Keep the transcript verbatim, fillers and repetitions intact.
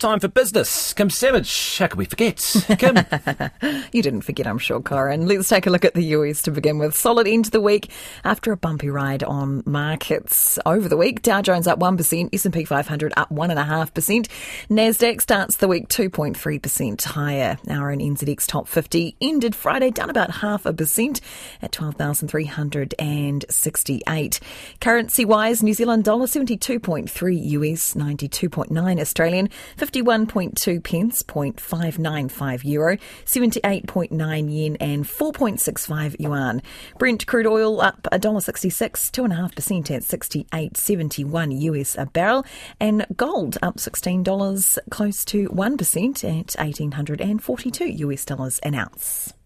time for business. Kim Savage, how could we forget? Kim? You didn't forget, I'm sure, Corin. Let's take a look at the U S to begin with. Solid end to the week after a bumpy ride on markets over the week. Dow Jones up one percent, S and P five hundred up one point five percent. Nasdaq starts the week two point three percent higher. Our own N Z X Top fifty ended Friday down about half a percent at twelve thousand three hundred sixty-eight. Currency-wise, New Zealand dollar seventy-two point three U S, ninety-two point nine Australian, fifty-one point two pence, zero point five nine five euro, seventy-eight point nine yen and four point six five yuan. Brent crude oil up one dollar sixty-six, two point five percent at sixty-eight seventy-one U S a barrel, and gold up sixteen dollars, close to one percent at one thousand eight hundred forty-two U S dollars an ounce.